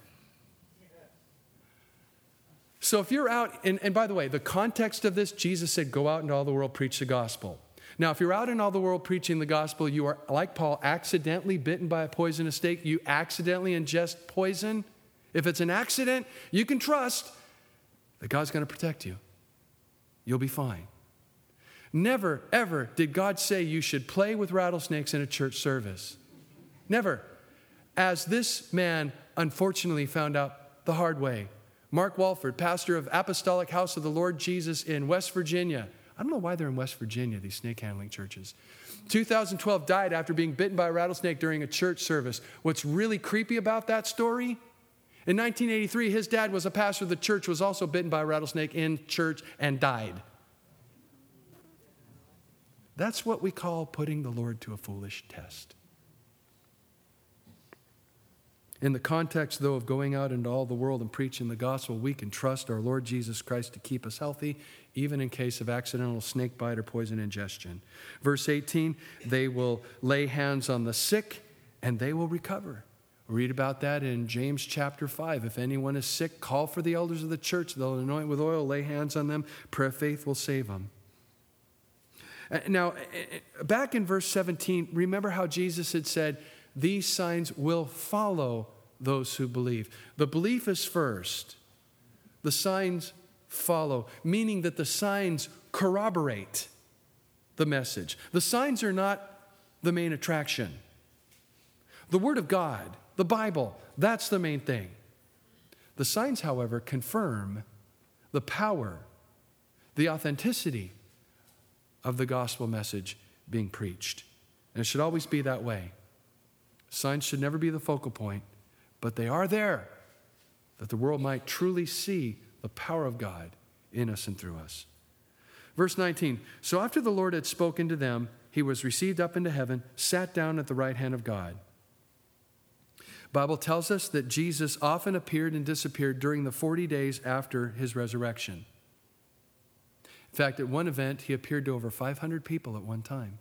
So if you're out, and, and by the way, the context of this, Jesus said, go out into all the world, preach the gospel. Now, if you're out in all the world preaching the gospel, you are, like Paul, accidentally bitten by a poisonous snake. You accidentally ingest poison. If it's an accident, you can trust that God's going to protect you. You'll be fine. Never, ever did God say you should play with rattlesnakes in a church service. Never. As this man unfortunately found out the hard way. Mark Walford, pastor of Apostolic House of the Lord Jesus in West Virginia. I don't know why they're in West Virginia, these snake handling churches. two thousand twelve, died after being bitten by a rattlesnake during a church service. What's really creepy about that story? In nineteen eighty-three, his dad was a pastor of the church, was also bitten by a rattlesnake in church and died. That's what we call putting the Lord to a foolish test. In the context, though, of going out into all the world and preaching the gospel, we can trust our Lord Jesus Christ to keep us healthy, even in case of accidental snake bite or poison ingestion. Verse eighteen, they will lay hands on the sick and they will recover. Read about that in James chapter five. If anyone is sick, call for the elders of the church. They'll anoint with oil, lay hands on them. Prayer of faith will save them. Now, back in verse seventeen, remember how Jesus had said, these signs will follow those who believe. The belief is first. The signs follow, meaning that the signs corroborate the message. The signs are not the main attraction. The Word of God, the Bible, that's the main thing. The signs, however, confirm the power, the authenticity of the gospel message being preached. And it should always be that way. Signs should never be the focal point, but they are there that the world might truly see the power of God in us and through us. Verse nineteen, so after the Lord had spoken to them, he was received up into heaven, sat down at the right hand of God. Bible tells us that Jesus often appeared and disappeared during the forty days after his resurrection. In fact, at one event, he appeared to over five hundred people at one time.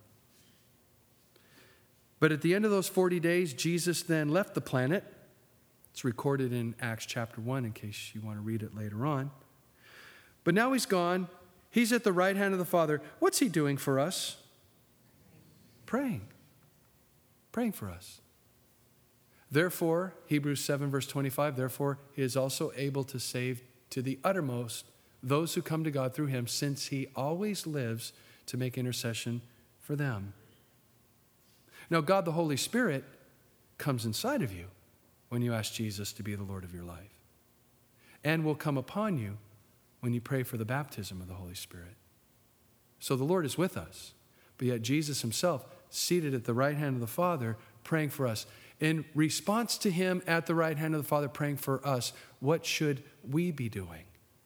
But at the end of those forty days, Jesus then left the planet. It's recorded in Acts chapter one in case you want to read it later on. But now he's gone. He's at the right hand of the Father. What's he doing for us? Praying. Praying for us. Therefore, Hebrews seven verse twenty-five, therefore he is also able to save to the uttermost those who come to God through him, since he always lives to make intercession for them. Now, God the Holy Spirit comes inside of you when you ask Jesus to be the Lord of your life, and will come upon you when you pray for the baptism of the Holy Spirit. So the Lord is with us, but yet Jesus himself, seated at the right hand of the Father, praying for us. In response to him at the right hand of the Father praying for us, what should we be doing?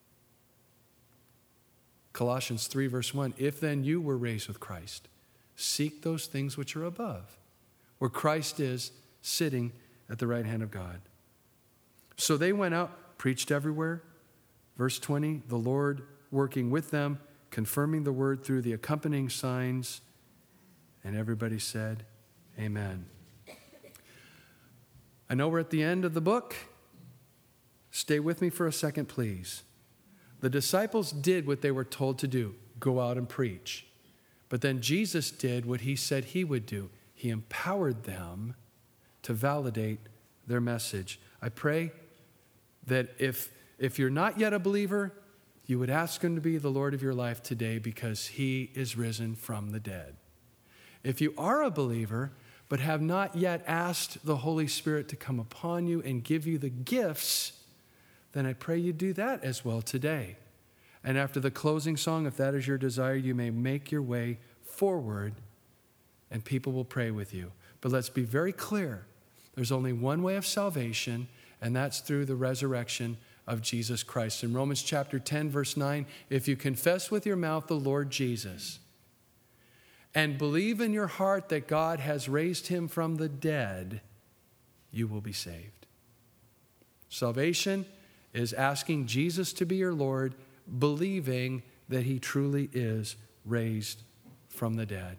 Colossians three verse one, if then you were raised with Christ, seek those things which are above, where Christ is sitting at the right hand of God. So they went out, preached everywhere. Verse twenty, the Lord working with them confirming the word through the accompanying signs. And everybody said, amen. I know we're at the end of the book. Stay with me for a second, please. The disciples did what they were told to do, go out and preach. But then Jesus did what he said he would do. He empowered them to validate their message. I pray that if, if you're not yet a believer, you would ask him to be the Lord of your life today because he is risen from the dead. If you are a believer, but have not yet asked the Holy Spirit to come upon you and give you the gifts, then I pray you do that as well today. And after the closing song, if that is your desire, you may make your way forward and people will pray with you. But let's be very clear. There's only one way of salvation, and that's through the resurrection of Jesus Christ. In Romans chapter ten, verse nine, if you confess with your mouth the Lord Jesus and believe in your heart that God has raised him from the dead, you will be saved. Salvation is asking Jesus to be your Lord, believing that he truly is raised from the dead.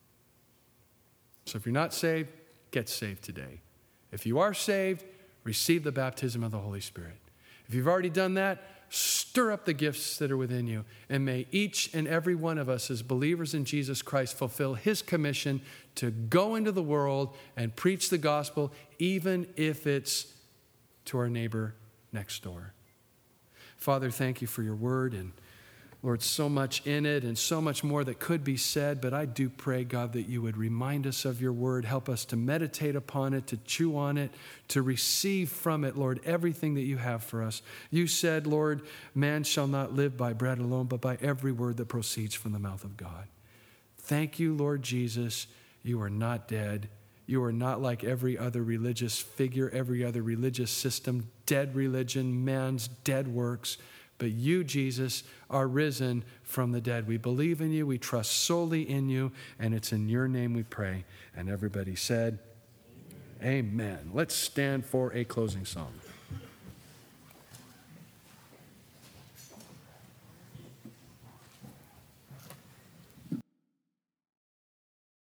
So if you're not saved, get saved today. If you are saved, receive the baptism of the Holy Spirit. If you've already done that, stir up the gifts that are within you. And may each and every one of us as believers in Jesus Christ fulfill his commission to go into the world and preach the gospel, even if it's to our neighbor next door. Father, thank you for your word, and Lord, so much in it and so much more that could be said, but I do pray, God, that you would remind us of your word, help us to meditate upon it, to chew on it, to receive from it, Lord, everything that you have for us. You said, Lord, man shall not live by bread alone, but by every word that proceeds from the mouth of God. Thank you, Lord Jesus, you are not dead. You are not like every other religious figure, every other religious system, dead religion, man's dead works. But you, Jesus, are risen from the dead. We believe in you. We trust solely in you. And it's in your name we pray. And everybody said, amen. Amen. Let's stand for a closing song.